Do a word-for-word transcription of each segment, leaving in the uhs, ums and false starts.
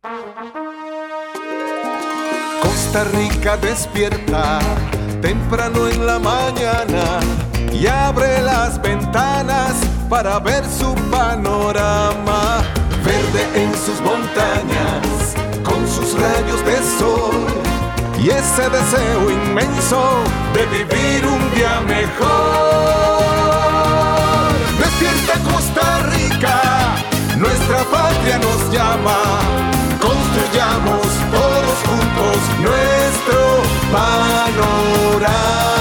Costa Rica despierta temprano en la mañana y abre las ventanas para ver su panorama. Verde en sus montañas, con sus rayos de sol y ese deseo inmenso de vivir un día mejor. Despierta Costa Rica, nuestra patria nos llama. Construyamos todos juntos nuestro panorama.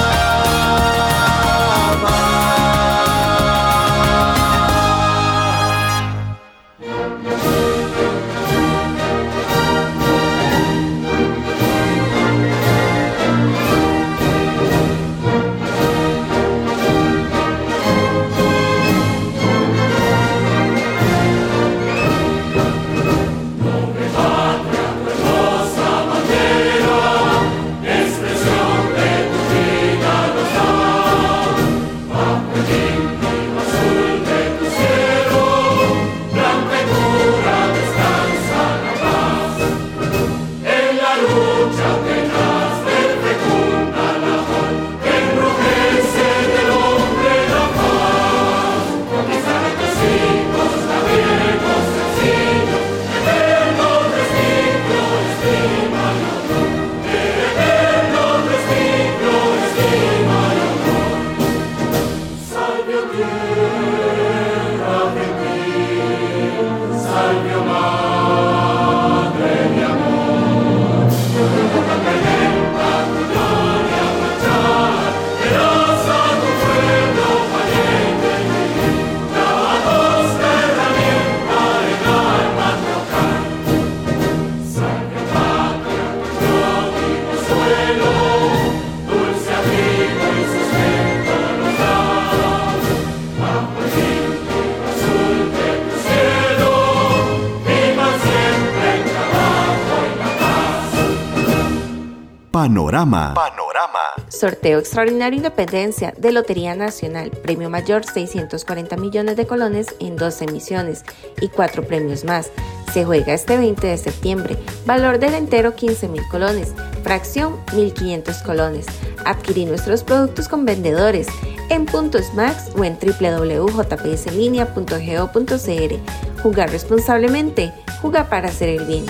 Panorama. Panorama. Sorteo Extraordinario Independencia de Lotería Nacional. Premio mayor seiscientos cuarenta millones de colones en dos emisiones y cuatro premios más. Se juega este veinte de septiembre. Valor del entero quince mil colones. Fracción mil quinientos colones. Adquirí nuestros productos con vendedores en Puntos Max o en doble u doble u doble u punto j p s linea punto go punto c r. Jugar responsablemente. Juega para hacer el bien.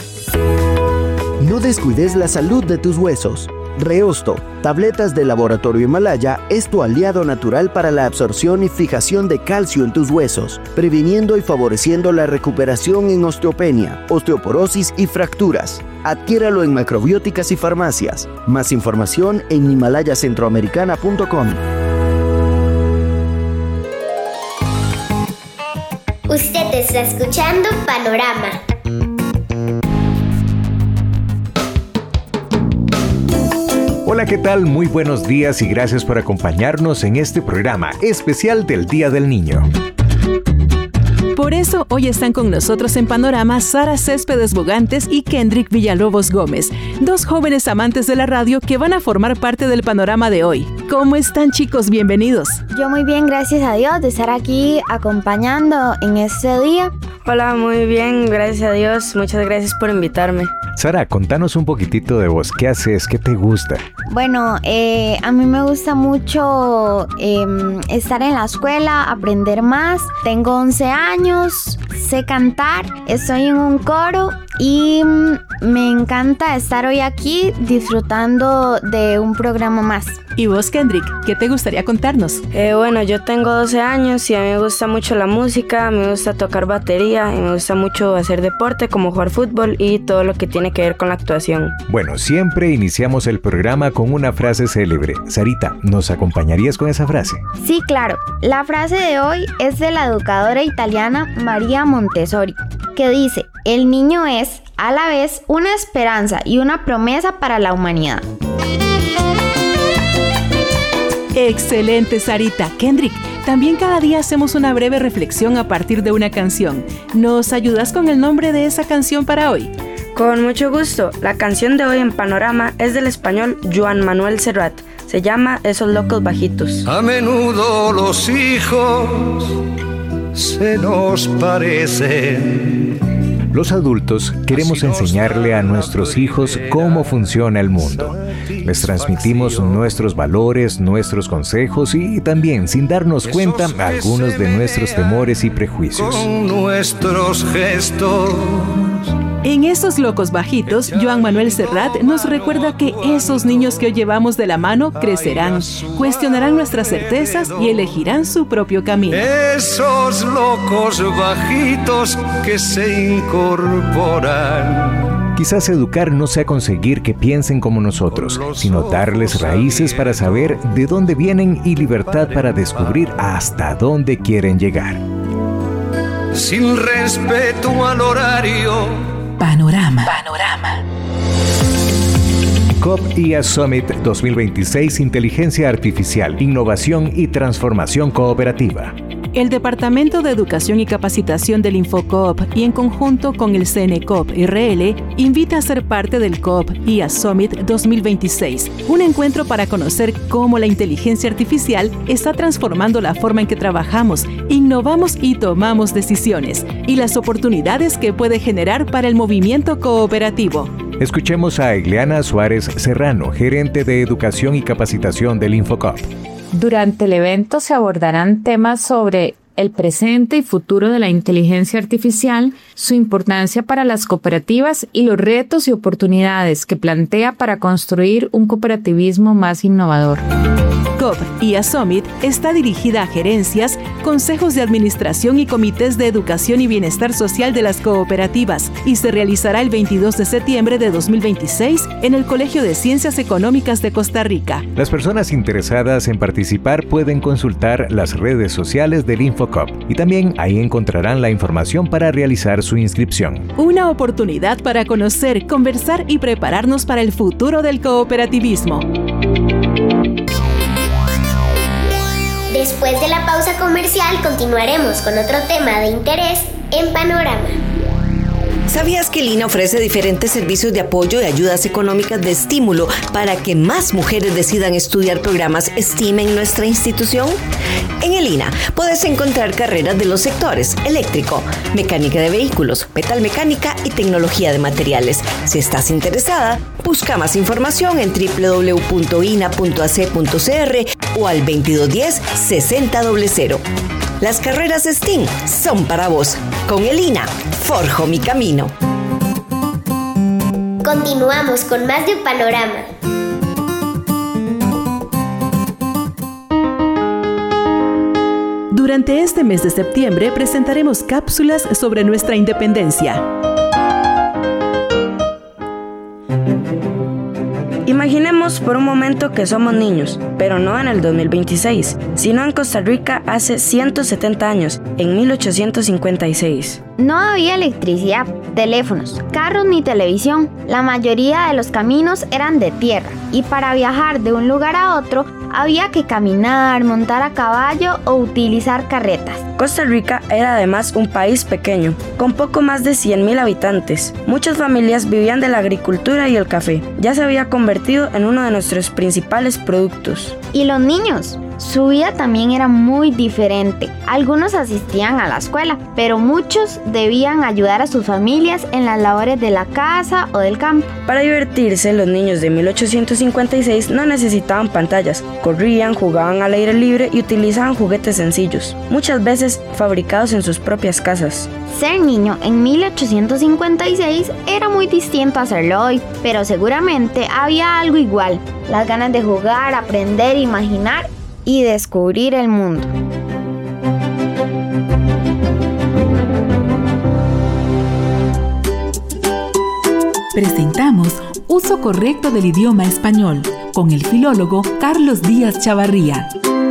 No descuides la salud de tus huesos. Reosto, tabletas de Laboratorio Himalaya, es tu aliado natural para la absorción y fijación de calcio en tus huesos, previniendo y favoreciendo la recuperación en osteopenia, osteoporosis y fracturas. Adquiéralo en macrobióticas y farmacias. Más información en himalaya centroamericana punto com. Usted está escuchando Panorama. Hola, ¿qué tal? Muy buenos días y gracias por acompañarnos en este programa especial del Día del Niño. Por eso, hoy están con nosotros en Panorama Sara Céspedes Bogantes y Kendrick Villalobos Gómez, dos jóvenes amantes de la radio que van a formar parte del panorama de hoy. ¿Cómo están, chicos? Bienvenidos. Yo muy bien, gracias a Dios, de estar aquí acompañando en este día. Hola, muy bien, gracias a Dios. Muchas gracias por invitarme. Sara, contanos un poquitito de vos. ¿Qué haces? ¿Qué te gusta? Bueno, eh, a mí me gusta mucho eh, estar en la escuela, aprender más. Tengo once años, sé cantar, estoy en un coro y me encanta estar hoy aquí disfrutando de un programa más. ¿Y vos, Kendrick, qué te gustaría contarnos? Eh, bueno, yo tengo doce años y a mí me gusta mucho la música, me gusta tocar batería y me gusta mucho hacer deporte como jugar fútbol y todo lo que tiene que ver con la actuación. Bueno, siempre iniciamos el programa con una frase célebre. Sarita, ¿nos acompañarías con esa frase? Sí, claro. La frase de hoy es de la educadora italiana María Montessori, que dice: el niño es, a la vez, una esperanza y una promesa para la humanidad. Excelente, Sarita. Kendrick, también cada día hacemos una breve reflexión a partir de una canción. ¿Nos ayudas con el nombre de esa canción para hoy? Con mucho gusto. La canción de hoy en Panorama es del español Joan Manuel Serrat. Se llama Esos locos bajitos. A menudo los hijos se nos parecen Los adultos queremos enseñarle a nuestros hijos cómo funciona el mundo. Les transmitimos nuestros valores, nuestros consejos y también, sin darnos cuenta, algunos de nuestros temores y prejuicios. Con nuestros gestos. En Esos Locos Bajitos, Joan Manuel Serrat nos recuerda que esos niños que hoy llevamos de la mano crecerán, cuestionarán nuestras certezas y elegirán su propio camino. Esos locos bajitos que se incorporan. Quizás educar no sea conseguir que piensen como nosotros, sino darles raíces para saber de dónde vienen y libertad para descubrir hasta dónde quieren llegar. Sin respeto al horario. Panorama. Panorama. C O P I A Summit dos mil veintiséis, Inteligencia Artificial, Innovación y Transformación Cooperativa. El Departamento de Educación y Capacitación del InfoCoop y en conjunto con el CENECOP R L invita a ser parte del C O P I A Summit dos mil veintiséis, un encuentro para conocer cómo la inteligencia artificial está transformando la forma en que trabajamos, innovamos y tomamos decisiones, y las oportunidades que puede generar para el movimiento cooperativo. Escuchemos a Ileana Suárez Serrano, gerente de Educación y Capacitación del InfoCoop. Durante el evento se abordarán temas sobre el presente y futuro de la inteligencia artificial, su importancia para las cooperativas y los retos y oportunidades que plantea para construir un cooperativismo más innovador. C O P I A Summit está dirigida a gerencias, consejos de administración y comités de educación y bienestar social de las cooperativas y se realizará el veintidós de septiembre de dos mil veintiséis en el Colegio de Ciencias Económicas de Costa Rica. Las personas interesadas en participar pueden consultar las redes sociales del InfoCoop y también ahí encontrarán la información para realizar su inscripción. Una oportunidad para conocer, conversar y prepararnos para el futuro del cooperativismo. Después de la pausa comercial continuaremos con otro tema de interés en Panorama. ¿Sabías que el I N A ofrece diferentes servicios de apoyo y ayudas económicas de estímulo para que más mujeres decidan estudiar programas STEAM en nuestra institución? En el I N A puedes encontrar carreras de los sectores eléctrico, mecánica de vehículos, metalmecánica y tecnología de materiales. Si estás interesada, busca más información en doble u doble u doble u punto i n a punto a c punto c r o al veintidós diez sesenta cero. Las carreras STEAM son para vos. Con el I N A, forjo mi camino. Continuamos con más de Panorama. Durante este mes de septiembre presentaremos cápsulas sobre nuestra independencia. Imaginemos por un momento que somos niños, pero no en el dos mil veintiséis, sino en Costa Rica hace ciento setenta años, en mil ochocientos cincuenta y seis. No había electricidad, teléfonos, carros ni televisión. La mayoría de los caminos eran de tierra y para viajar de un lugar a otro había que caminar, montar a caballo o utilizar carretas. Costa Rica era además un país pequeño, con poco más de cien mil habitantes. Muchas familias vivían de la agricultura y el café. Ya se había convertido en uno de nuestros principales productos. ¿Y los niños? Su vida también era muy diferente. Algunos asistían a la escuela, pero muchos debían ayudar a sus familias en las labores de la casa o del campo. Para divertirse, los niños de mil ochocientos cincuenta y seis no necesitaban pantallas. Corrían, jugaban al aire libre y utilizaban juguetes sencillos, muchas veces fabricados en sus propias casas. Ser niño en mil ochocientos cincuenta y seis era muy distinto a serlo hoy, pero seguramente había algo igual: las ganas de jugar, aprender, imaginar y descubrir el mundo. Presentamos Uso Correcto del Idioma Español con el filólogo Carlos Díaz Chavarría.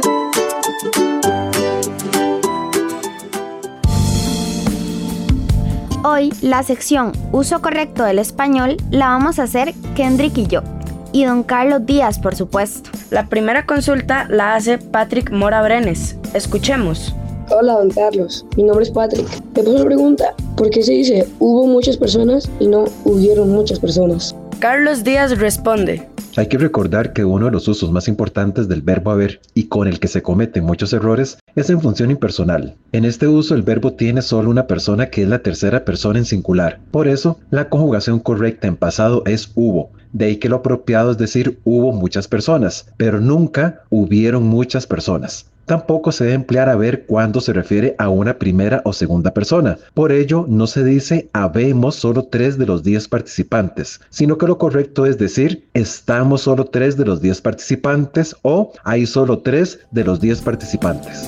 Hoy la sección Uso Correcto del Español la vamos a hacer Kendrick y yo, y don Carlos Díaz, por supuesto. La primera consulta la hace Patrick Mora Brenes. Escuchemos. Hola, don Carlos. Mi nombre es Patrick. Le paso la pregunta: ¿por qué se dice hubo muchas personas y no hubieron muchas personas? Carlos Díaz responde: Hay que recordar que uno de los usos más importantes del verbo haber y con el que se cometen muchos errores es en función impersonal. En este uso el verbo tiene solo una persona que es la tercera persona en singular. Por eso, la conjugación correcta en pasado es hubo. De ahí que lo apropiado es decir hubo muchas personas, pero nunca hubieron muchas personas. Tampoco se debe emplear haber cuando se refiere a una primera o segunda persona. Por ello, no se dice habemos solo tres de los diez participantes, sino que lo correcto es decir estamos solo tres de los diez participantes o hay solo tres de los diez participantes.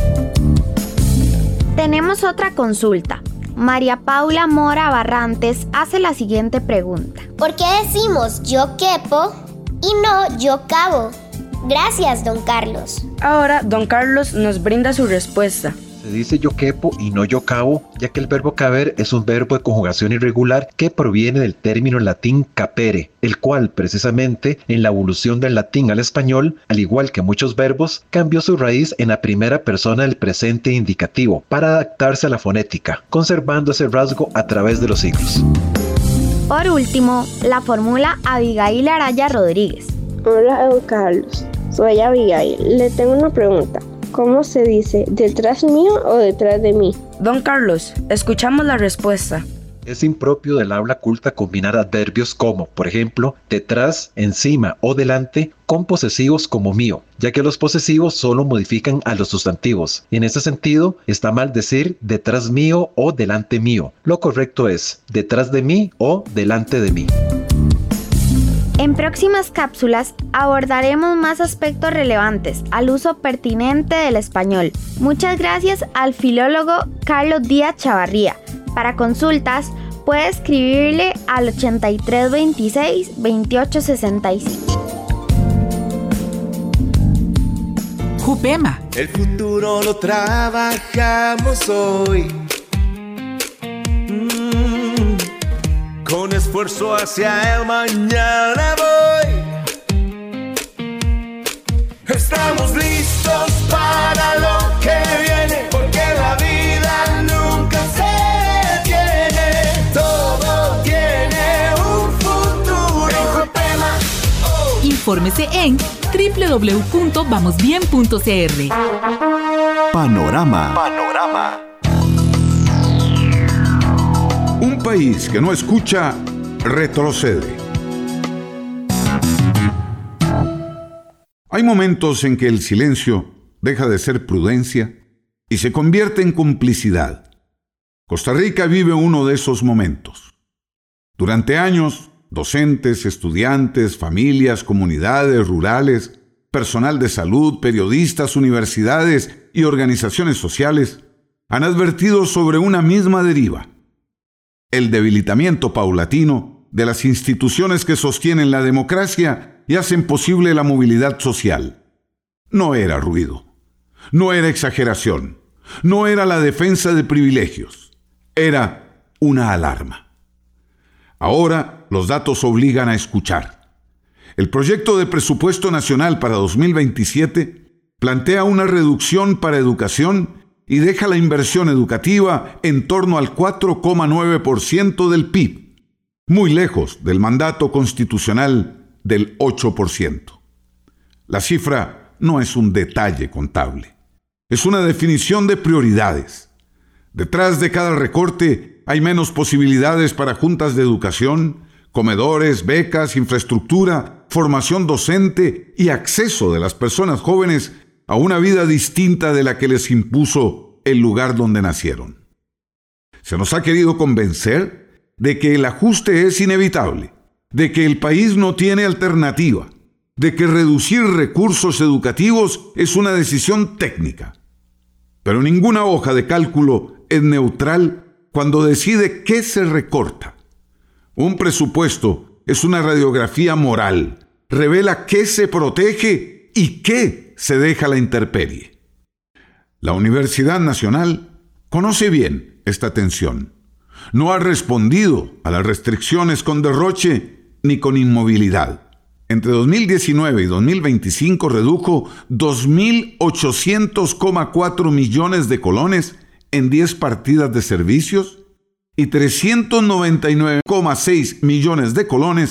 Tenemos otra consulta. María Paula Mora Barrantes hace la siguiente pregunta. ¿Por qué decimos yo quepo y no yo cabo? Gracias, don Carlos. Ahora, don Carlos nos brinda su respuesta. Se dice yo quepo y no yo cabo, ya que el verbo caber es un verbo de conjugación irregular que proviene del término latín capere, el cual precisamente en la evolución del latín al español, al igual que muchos verbos, cambió su raíz en la primera persona del presente indicativo para adaptarse a la fonética, conservando ese rasgo a través de los siglos. Por último, la fórmula Abigail Araya Rodríguez. Hola, don Carlos. Soy Abigail. Le tengo una pregunta. ¿Cómo se dice detrás mío o detrás de mí? Don Carlos, escuchamos la respuesta. Es impropio del habla culta combinar adverbios como, por ejemplo, detrás, encima o delante con posesivos como mío, ya que los posesivos solo modifican a los sustantivos. Y en ese sentido, está mal decir detrás mío o delante mío. Lo correcto es detrás de mí o delante de mí. En próximas cápsulas abordaremos más aspectos relevantes al uso pertinente del español. Muchas gracias al filólogo Carlos Díaz Chavarría. Para consultas, puede escribirle al ochenta y tres veintiséis veintiocho sesenta y cinco. Jupema. El futuro lo trabajamos hoy. Con esfuerzo hacia el mañana voy. Estamos listos para lo que viene, porque la vida nunca se detiene. Todo tiene un futuro. En Jupema, oh. Infórmese en doble u doble u doble u punto vamos bien punto c r. Panorama. Panorama. Un país que no escucha, retrocede. Hay momentos en que el silencio deja de ser prudencia y se convierte en complicidad. Costa Rica vive uno de esos momentos. Durante años, docentes, estudiantes, familias, comunidades rurales, personal de salud, periodistas, universidades y organizaciones sociales han advertido sobre una misma deriva: el debilitamiento paulatino de las instituciones que sostienen la democracia y hacen posible la movilidad social. No era ruido, no era exageración, no era la defensa de privilegios, era una alarma. Ahora los datos obligan a escuchar. El proyecto de presupuesto nacional para dos mil veintisiete plantea una reducción para educación y deja la inversión educativa en torno al cuatro coma nueve por ciento del P I B, muy lejos del mandato constitucional del ocho por ciento. La cifra no es un detalle contable, es una definición de prioridades. Detrás de cada recorte hay menos posibilidades para juntas de educación, comedores, becas, infraestructura, formación docente y acceso de las personas jóvenes a una vida distinta de la que les impuso el lugar donde nacieron. Se nos ha querido convencer de que el ajuste es inevitable, de que el país no tiene alternativa, de que reducir recursos educativos es una decisión técnica. Pero ninguna hoja de cálculo es neutral cuando decide qué se recorta. Un presupuesto es una radiografía moral, revela qué se protege y qué se deja a la intemperie. La Universidad Nacional conoce bien esta tensión. No ha respondido a las restricciones con derroche ni con inmovilidad. Entre dos mil diecinueve y dos mil veinticinco redujo dos mil ochocientos coma cuatro millones de colones en diez partidas de servicios y trescientos noventa y nueve coma seis millones de colones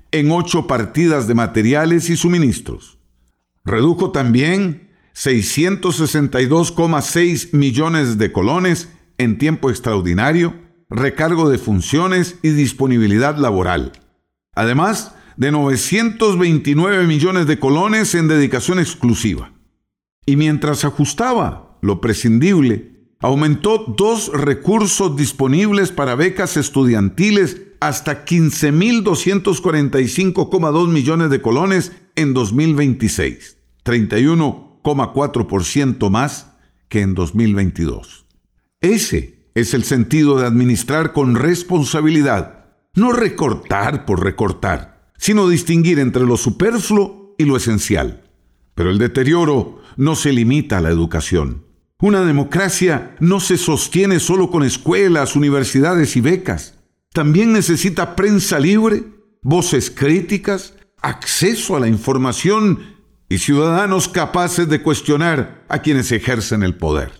en ocho partidas de materiales y suministros. Redujo también seiscientos sesenta y dos coma seis millones de colones en tiempo extraordinario, recargo de funciones y disponibilidad laboral. Además de novecientos veintinueve millones de colones en dedicación exclusiva. Y mientras ajustaba lo prescindible, aumentó dos recursos disponibles para becas estudiantiles hasta quince mil doscientos cuarenta y cinco coma dos millones de colones en dos mil veintiséis, treinta y uno coma cuatro por ciento más que en dos mil veintidós. Ese es el sentido de administrar con responsabilidad, no recortar por recortar, sino distinguir entre lo superfluo y lo esencial. Pero el deterioro no se limita a la educación. Una democracia no se sostiene solo con escuelas, universidades y becas. También necesita prensa libre, voces críticas, acceso a la información y ciudadanos capaces de cuestionar a quienes ejercen el poder.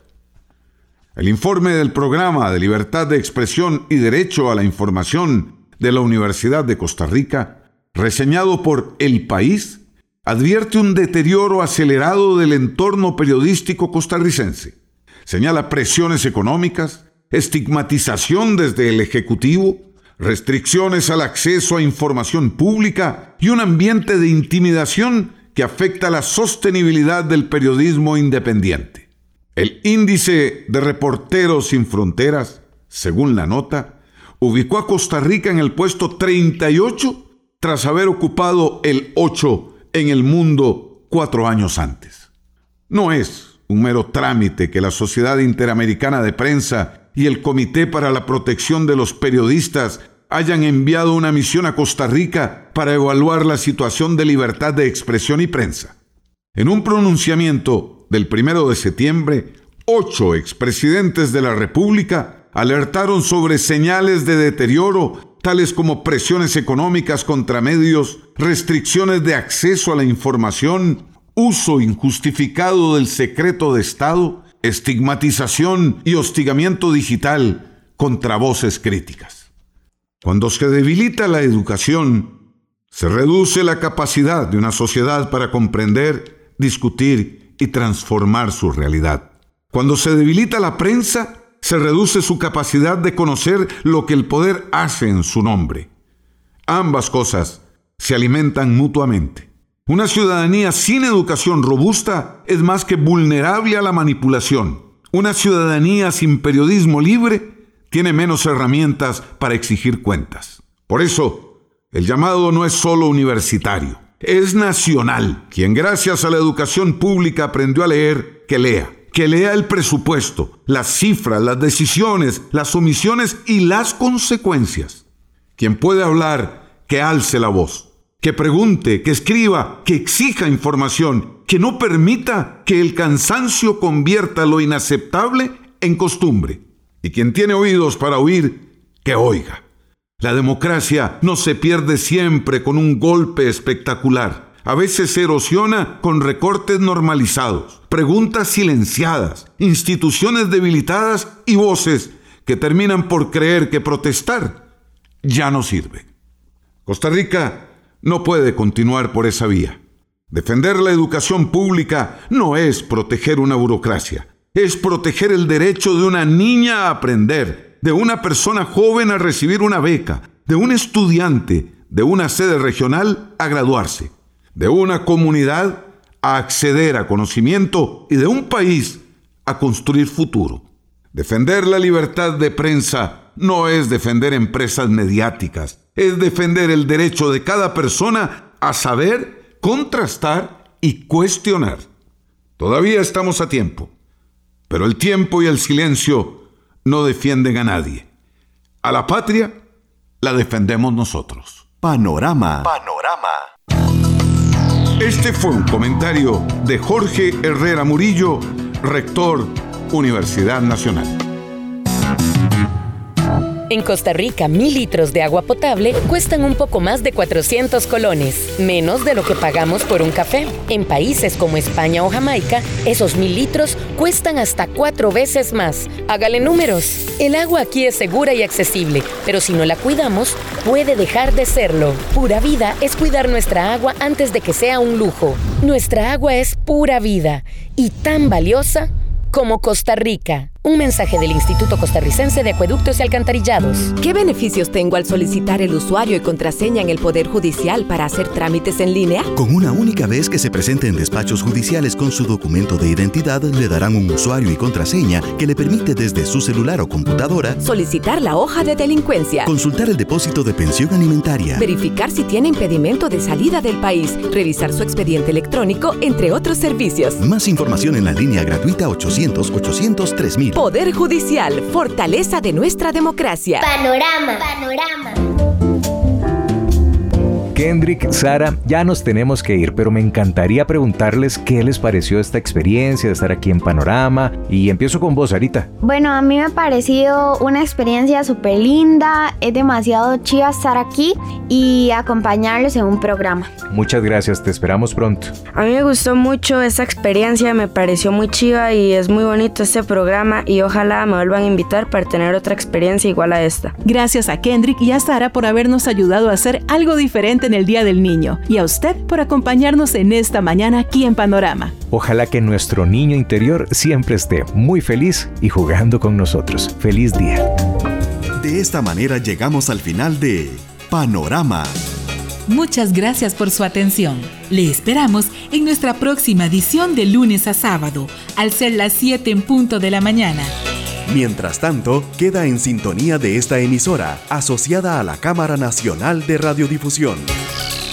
El informe del Programa de Libertad de Expresión y Derecho a la Información de la Universidad de Costa Rica, reseñado por El País, advierte un deterioro acelerado del entorno periodístico costarricense. Señala presiones económicas, estigmatización desde el Ejecutivo, restricciones al acceso a información pública y un ambiente de intimidación que afecta la sostenibilidad del periodismo independiente. El Índice de Reporteros Sin Fronteras, según la nota, ubicó a Costa Rica en el puesto treinta y ocho tras haber ocupado el ocho en el mundo cuatro años antes. No es un mero trámite que la Sociedad Interamericana de Prensa y el Comité para la Protección de los Periodistas hayan enviado una misión a Costa Rica para evaluar la situación de libertad de expresión y prensa. En un pronunciamiento del primero de septiembre, ocho expresidentes de la República alertaron sobre señales de deterioro, tales como presiones económicas contra medios, restricciones de acceso a la información, uso injustificado del secreto de Estado, estigmatización y hostigamiento digital contra voces críticas. Cuando se debilita la educación, se reduce la capacidad de una sociedad para comprender, discutir y transformar su realidad. Cuando se debilita la prensa, se reduce su capacidad de conocer lo que el poder hace en su nombre. Ambas cosas se alimentan mutuamente. Una ciudadanía sin educación robusta es más que vulnerable a la manipulación. Una ciudadanía sin periodismo libre tiene menos herramientas para exigir cuentas. Por eso, el llamado no es solo universitario, es nacional. Quien gracias a la educación pública aprendió a leer, que lea. Que lea el presupuesto, las cifras, las decisiones, las omisiones y las consecuencias. Quien puede hablar, que alce la voz, que pregunte, que escriba, que exija información, que no permita que el cansancio convierta lo inaceptable en costumbre. Y quien tiene oídos para oír, que oiga. La democracia no se pierde siempre con un golpe espectacular. A veces se erosiona con recortes normalizados, preguntas silenciadas, instituciones debilitadas y voces que terminan por creer que protestar ya no sirve. Costa Rica no puede continuar por esa vía. Defender la educación pública no es proteger una burocracia, es proteger el derecho de una niña a aprender, de una persona joven a recibir una beca, de un estudiante de una sede regional a graduarse, de una comunidad a acceder a conocimiento y de un país a construir futuro. Defender la libertad de prensa no es defender empresas mediáticas, es defender el derecho de cada persona a saber, contrastar y cuestionar. Todavía estamos a tiempo, pero el tiempo y el silencio no defienden a nadie. A la patria la defendemos nosotros. Panorama. Panorama. Este fue un comentario de Jorge Herrera Murillo, rector, Universidad Nacional. En Costa Rica, mil litros de agua potable cuestan un poco más de cuatrocientos colones, menos de lo que pagamos por un café. En países como España o Jamaica, esos mil litros cuestan hasta cuatro veces más. Hágale números. El agua aquí es segura y accesible, pero si no la cuidamos, puede dejar de serlo. Pura Vida es cuidar nuestra agua antes de que sea un lujo. Nuestra agua es pura vida y tan valiosa como Costa Rica. Un mensaje del Instituto Costarricense de Acueductos y Alcantarillados. ¿Qué beneficios tengo al solicitar el usuario y contraseña en el Poder Judicial para hacer trámites en línea? Con una única vez que se presente en despachos judiciales con su documento de identidad, le darán un usuario y contraseña que le permite desde su celular o computadora solicitar la hoja de delincuencia, consultar el depósito de pensión alimentaria, verificar si tiene impedimento de salida del país, revisar su expediente electrónico, entre otros servicios. Más información en la línea gratuita ochocientos ochocientos tres mil. Poder Judicial, fortaleza de nuestra democracia. Panorama. Panorama. Kendrick, Sara, ya nos tenemos que ir, pero me encantaría preguntarles qué les pareció esta experiencia de estar aquí en Panorama. Y empiezo con vos, Sarita. Bueno, a mí me ha parecido una experiencia súper linda. Es demasiado chiva estar aquí y acompañarlos en un programa. Muchas gracias, te esperamos pronto. A mí me gustó mucho esa experiencia, me pareció muy chiva y es muy bonito este programa y ojalá me vuelvan a invitar para tener otra experiencia igual a esta. Gracias a Kendrick y a Sara por habernos ayudado a hacer algo diferente en el Día del Niño y a usted por acompañarnos en esta mañana aquí en Panorama. Ojalá que nuestro niño interior siempre esté muy feliz y jugando con nosotros. ¡Feliz día! De esta manera llegamos al final de Panorama. Muchas gracias por su atención. Le esperamos en nuestra próxima edición de lunes a sábado, al ser las siete en punto de la mañana. Mientras tanto, queda en sintonía de esta emisora, asociada a la Cámara Nacional de Radiodifusión.